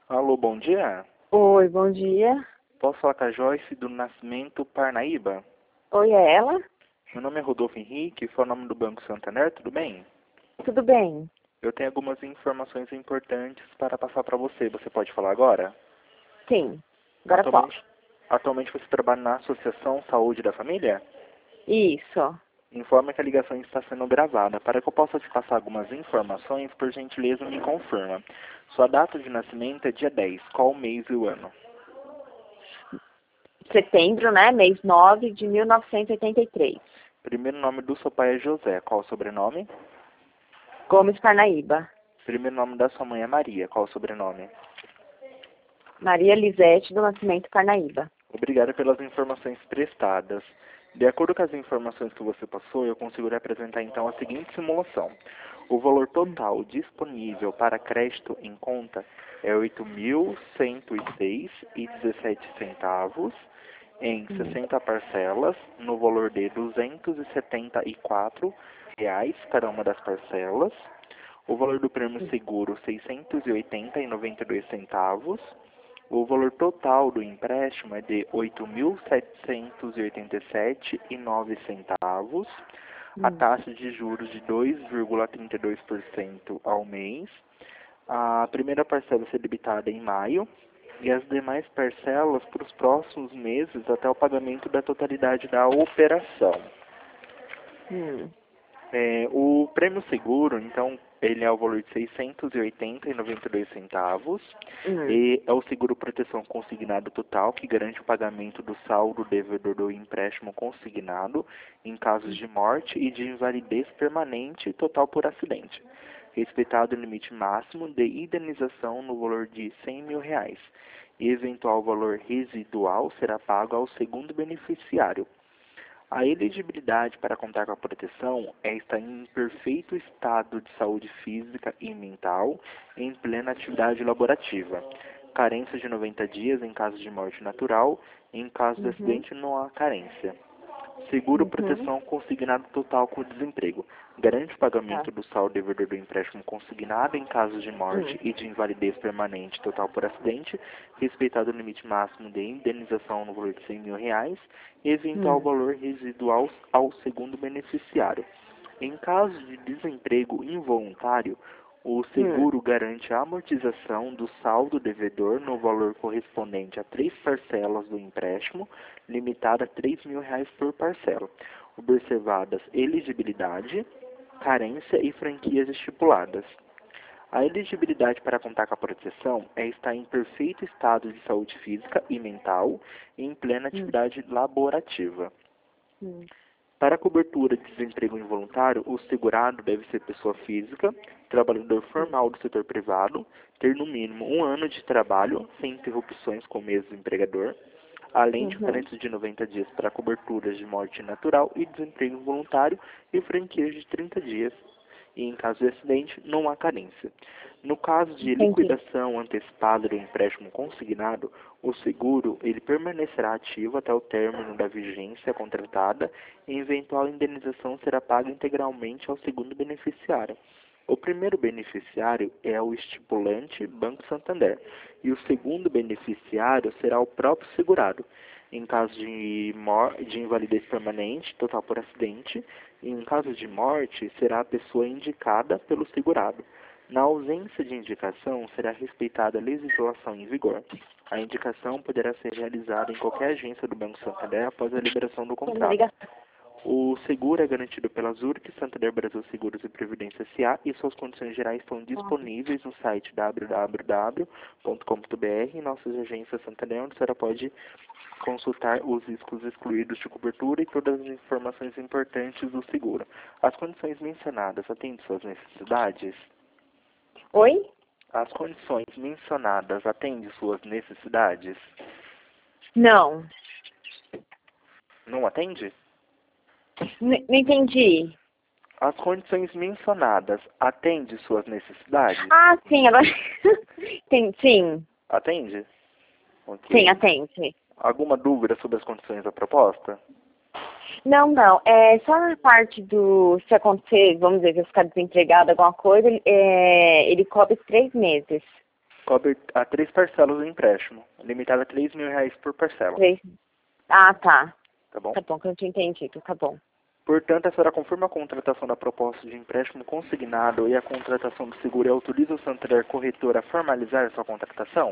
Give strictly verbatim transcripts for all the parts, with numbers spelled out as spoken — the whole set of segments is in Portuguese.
Alô, bom dia. Oi, bom dia. Posso falar com a Joyce do Nascimento Parnaíba? Oi, é ela? Meu nome é Rodolfo Henrique, foi o nome do Banco Santander, tudo bem? Tudo bem? Eu tenho algumas informações importantes para passar para você. Você pode falar agora? Sim, agora Atualmente, posso. atualmente você trabalha na Associação Saúde da Família? Isso. Informa que a ligação está sendo gravada. Para que eu possa te passar algumas informações, por gentileza, me confirma. Sua data de nascimento é dia dez. Qual o mês e o ano? Setembro, né? Mês nove de mil novecentos e oitenta e três. Primeiro nome do seu pai é José. Qual o sobrenome? Gomes Parnaíba. Primeiro nome da sua mãe é Maria. Qual o sobrenome? Maria Lisete do Nascimento Parnaíba. Obrigado pelas informações prestadas. De acordo com as informações que você passou, eu consigo lhe apresentar então a seguinte simulação. O valor total disponível para crédito em conta é oito mil cento e seis e dezessete centavos em Hum. sessenta parcelas, no valor de duzentos e setenta e quatro reais cada uma das parcelas. O valor do prêmio seguro seiscentos e oitenta e noventa e dois centavos. O valor total do empréstimo é de oito mil setecentos e oitenta e sete e nove centavos. A Hum. taxa de juros de dois vírgula trinta e dois por cento ao mês. A primeira parcela será debitada em maio e as demais parcelas para os próximos meses até o pagamento da totalidade da operação. Hum. É, o prêmio seguro, então, ele é o valor de seiscentos e oitenta e noventa e dois centavos. Hum. E é o seguro proteção consignado total, que garante o pagamento do saldo devedor do empréstimo consignado em casos de morte e de invalidez permanente total por acidente, respeitado o limite máximo de indenização no valor de cem mil reais. E eventual valor residual será pago ao segundo beneficiário. A elegibilidade para contar com a proteção é estar em perfeito estado de saúde física e mental, em plena atividade laborativa. Carência de noventa dias em caso de morte natural, em caso de Uhum. acidente não há carência. Seguro Uhum. proteção consignado total com desemprego. Garante o Tá. pagamento do saldo devedor do empréstimo consignado em caso de morte Hum. e de invalidez permanente total por acidente, respeitado o limite máximo de indenização no valor de cem mil reais, e eventual Hum. valor residual ao segundo beneficiário. Em caso de desemprego involuntário, o Hum. seguro garante a amortização do saldo devedor no valor correspondente a três parcelas do empréstimo, limitada a três mil reais por parcela, observadas elegibilidade, carência e franquias estipuladas. A elegibilidade para contar com a proteção é estar em perfeito estado de saúde física e mental e em plena Hum. atividade laborativa. Hum. Para a cobertura de desemprego involuntário, o segurado deve ser pessoa física, trabalhador formal do setor privado, ter no mínimo um ano de trabalho, sem interrupções com o mesmo empregador, além de Uhum. carência de noventa dias para coberturas de morte natural e desemprego involuntário e franquias de trinta dias. E em caso de acidente, não há carência. No caso de Entendi. liquidação antecipada do empréstimo consignado, o seguro ele permanecerá ativo até o término da vigência contratada e eventual indenização será paga integralmente ao segundo beneficiário. O primeiro beneficiário é o estipulante Banco Santander e o segundo beneficiário será o próprio segurado. Em caso de, de invalidez permanente, total por acidente, e em caso de morte, será a pessoa indicada pelo segurado. Na ausência de indicação, será respeitada a legislação em vigor. A indicação poderá ser realizada em qualquer agência do Banco Santander após a liberação do Tô na contrato. ligação. O seguro é garantido pela Zurich, Santander Brasil Seguros e Previdência S A e suas condições gerais estão disponíveis no site w w w ponto com ponto b r e nossas agências Santander, onde a senhora pode consultar os riscos excluídos de cobertura e todas as informações importantes do seguro. As condições mencionadas atendem suas necessidades? Oi? As condições mencionadas atendem suas necessidades? Não. Não atende? N- Não entendi. As condições mencionadas atendem suas necessidades? Ah, sim, agora. Tem, sim, Atende? sim, Ok. atende. Alguma dúvida sobre as condições da proposta? Não, não. É só na parte do se acontecer, vamos dizer, se eu ficar desempregado, alguma coisa, ele, é, ele cobre três meses. Cobre a três parcelas do empréstimo, limitado a três mil reais por parcela. Três. Ah, tá. Tá bom? Tá bom, que eu não tinha entendido. Tá bom. Portanto, a senhora confirma a contratação da proposta de empréstimo consignado e a contratação do seguro e autoriza o Santander Corretora a formalizar a sua contratação?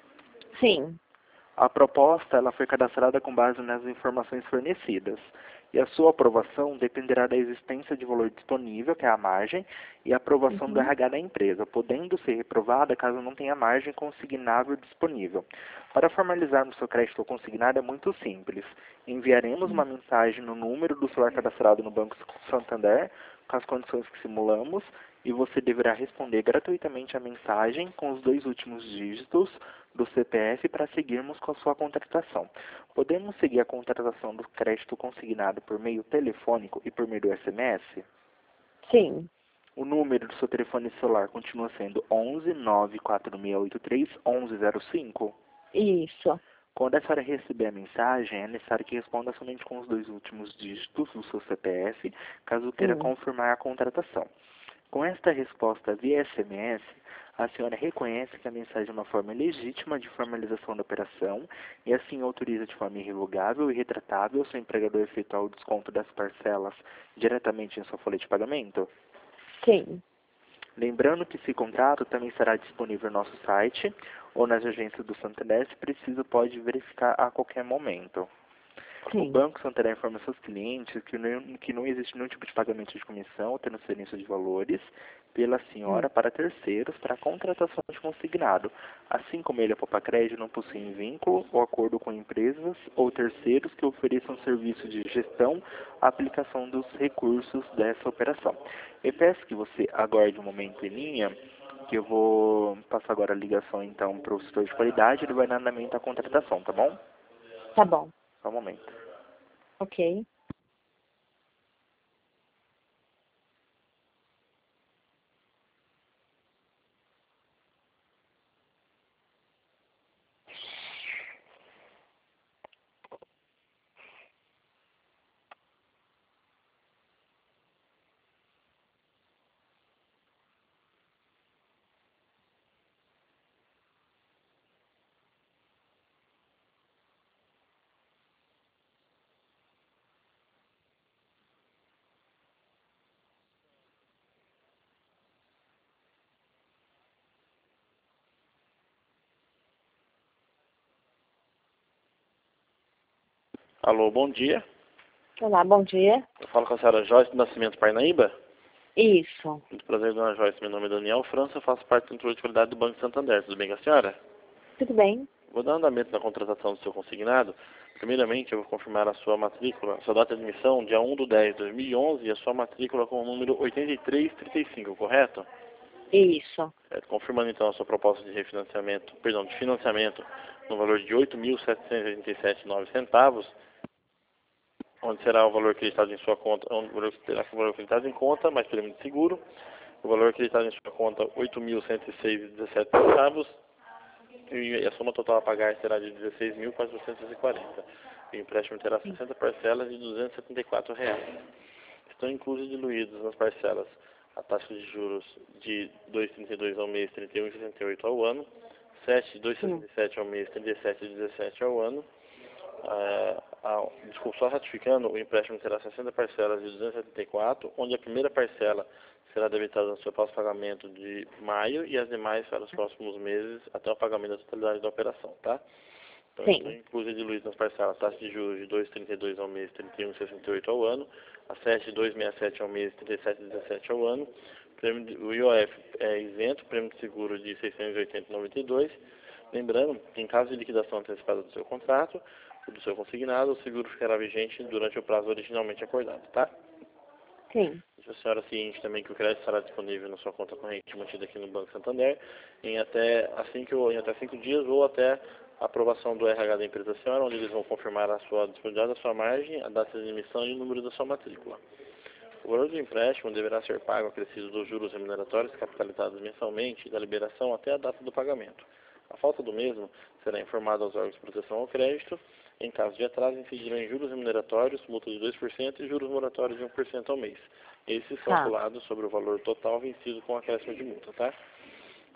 Sim. A proposta ela foi cadastrada com base nas informações fornecidas e a sua aprovação dependerá da existência de valor disponível, que é a margem, e a aprovação do Uhum. R H da empresa, podendo ser reprovada caso não tenha margem consignável disponível. Para formalizarmos seu crédito consignado é muito simples. Enviaremos uma mensagem no número do celular cadastrado no Banco Santander, com as condições que simulamos, e você deverá responder gratuitamente a mensagem com os dois últimos dígitos do C P F para seguirmos com a sua contratação. Podemos seguir a contratação do crédito consignado por meio telefônico e por meio do S M S? Sim. O número do seu telefone celular continua sendo onze nove quatro seis oito três onze zero cinco? Isso. Quando a senhora receber a mensagem, é necessário que responda somente com os dois últimos dígitos do seu C P F, caso queira Hum. confirmar a contratação. Com esta resposta via S M S, a senhora reconhece que a mensagem é uma forma legítima de formalização da operação e assim autoriza de forma irrevogável e retratável seu empregador efetuar o desconto das parcelas diretamente em sua folha de pagamento? Sim. Lembrando que esse contrato também será disponível no nosso site ou nas agências do Santander, se preciso pode verificar a qualquer momento. O Sim. Banco Santander informa seus clientes que não, que não existe nenhum tipo de pagamento de comissão ou transferência de valores pela senhora Hum. para terceiros para a contratação de consignado. Assim como ele, a Poupa Crédito, não possui vínculo ou acordo com empresas ou terceiros que ofereçam serviço de gestão à aplicação dos recursos dessa operação. Eu peço que você aguarde um momento em linha, que eu vou passar agora a ligação então para o setor de qualidade, ele vai dar andamento à contratação, tá bom? Tá bom. Só um momento. Ok. Alô, bom dia. Olá, bom dia. Eu falo com a senhora Joyce do Nascimento Parnaíba. Isso. Muito prazer, dona Joyce. Meu nome é Daniel França, eu faço parte do controle de qualidade do Banco Santander. Tudo bem com a senhora? Tudo bem? Vou dar andamento na contratação do seu consignado. Primeiramente, eu vou confirmar a sua matrícula, a sua data de emissão, dia um de dez de dois mil e onze, e a sua matrícula com o número oitenta e três trinta e cinco, correto? Isso. Certo. Confirmando então a sua proposta de refinanciamento, perdão, de financiamento no valor de oito mil setecentos e oitenta e sete vírgula nove centavos, onde será o valor acreditado em sua conta, onde o valor terá o valor acreditado em conta, mais prêmio de seguro, o valor acreditado em sua conta oito mil cento e seis vírgula dezessete centavos, e a soma total a pagar será de dezesseis mil quatrocentos e quarenta. O empréstimo terá sessenta parcelas de duzentos e setenta e quatro reais. Estão inclusos e diluídos nas parcelas a taxa de juros de dois vírgula trinta e dois ao mês, trinta e um vírgula sessenta e oito ao ano, sete vírgula dois sessenta e sete ao mês, trinta e sete vírgula dezessete ao ano. Ah, ah, desculpa, só ratificando, o empréstimo terá sessenta parcelas de duzentos e setenta e quatro, onde a primeira parcela será debitada no seu pós-pagamento de maio e as demais para os próximos meses até o pagamento da totalidade da operação, tá? Então, Sim. inclusive diluído nas parcelas, taxa de juros de dois vírgula trinta e dois ao mês, trinta e um vírgula sessenta e oito ao ano, a sete vírgula duzentos e sessenta e sete ao mês, trinta e sete vírgula dezessete ao ano, prêmio de, o I O F é isento, prêmio de seguro de seiscentos e oitenta vírgula noventa e dois. Lembrando que em caso de liquidação antecipada do seu contrato, ou do seu consignado, o seguro ficará vigente durante o prazo originalmente acordado, tá? Sim. A senhora ciente também que o crédito estará disponível na sua conta corrente mantida aqui no Banco Santander em até, assim que, em até cinco dias ou até a aprovação do R H da empresa da senhora, onde eles vão confirmar a sua disponibilidade da sua margem, a data de emissão e o número da sua matrícula. O valor do empréstimo deverá ser pago acrescido dos juros remuneratórios capitalizados mensalmente da liberação até a data do pagamento. A falta do mesmo será informada aos órgãos de proteção ao crédito. Em caso de atraso, incidirão em juros remuneratórios, multa de dois por cento e juros moratórios de um por cento ao mês. Esses são Tá. calculados sobre o valor total vencido com acréscimo de multa, tá?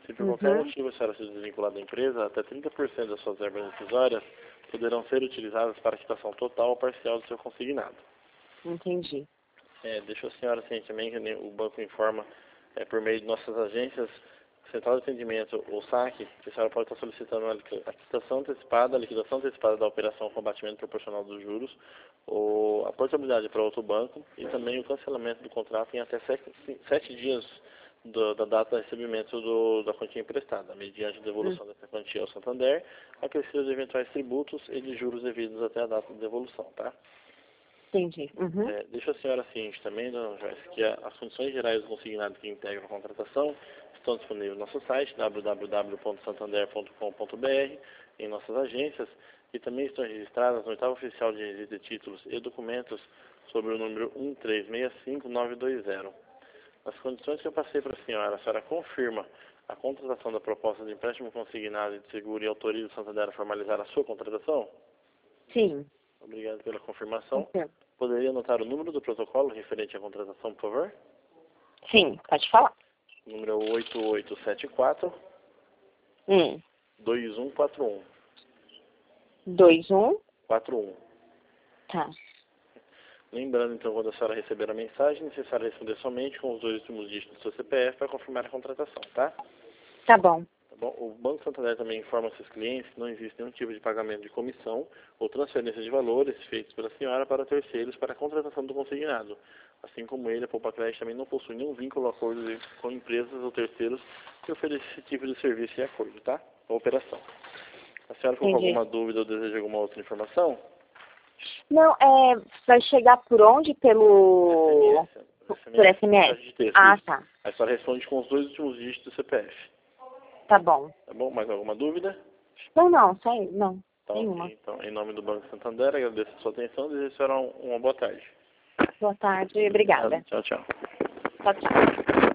Se por qualquer Uhum. motivo a senhora se desvincular da empresa, até trinta por cento das suas verbas decisórias poderão ser utilizadas para a quitação total ou parcial do seu consignado. Entendi. É, deixa a senhora ciente também que o banco informa, é, por meio de nossas agências, Central de Atendimento ou saque, que a senhora pode estar solicitando a quitação antecipada, a liquidação antecipada da operação com abatimento proporcional dos juros, ou a portabilidade para outro banco e também o cancelamento do contrato em até sete, sete dias do, da data de recebimento do, da quantia emprestada, mediante a devolução Hum. dessa quantia ao Santander, acrescido de eventuais tributos e de juros devidos até a data de devolução, tá? Entendi. Uhum. É, deixa a senhora ciente também, dona Joyce, que a, as condições gerais do consignado que integram a contratação estão disponíveis no nosso site, w w w ponto santander ponto com ponto b r, em nossas agências, e também estão registradas no oitavo oficial de registro de títulos e documentos sobre o número um três seis cinco nove dois zero. As condições que eu passei para a senhora, a senhora confirma a contratação da proposta de empréstimo consignado e de seguro e autoriza o Santander a formalizar a sua contratação? Sim. Obrigado pela confirmação. Confirmo. Poderia anotar o número do protocolo referente à contratação, por favor? Sim, pode falar. O número é oito oito sete quatro, Hum. dois um quatro um. Dois, um. quatro um. Tá. Lembrando, então, quando a senhora receber a mensagem, é necessário responder somente com os dois últimos dígitos do seu C P F para confirmar a contratação, tá? Tá bom. Tá bom? O Banco Santander também informa seus clientes que não existe nenhum tipo de pagamento de comissão ou transferência de valores feitos pela senhora para terceiros para a contratação do consignado. Assim como ele, a Poupa Crédito também não possui nenhum vínculo ou acordo de- com empresas ou terceiros que ofereçam esse tipo de serviço e acordo, tá? A operação. A senhora ficou com Entendi. alguma dúvida ou deseja alguma outra informação? Não, é, vai chegar por onde? Pelo... S M S. Por S M S, S M S? mensagem de texto, Ah, isso. tá. A senhora responde com os dois últimos dígitos do C P F. Tá bom. Tá bom? Mais alguma dúvida? Não, não, só aí. Não, Então, nenhuma. ok. Então, em nome do Banco Santander, agradeço a sua atenção e desejo a senhora uma boa tarde. Boa tarde, obrigada. Tchau, tchau. Tchau, tchau.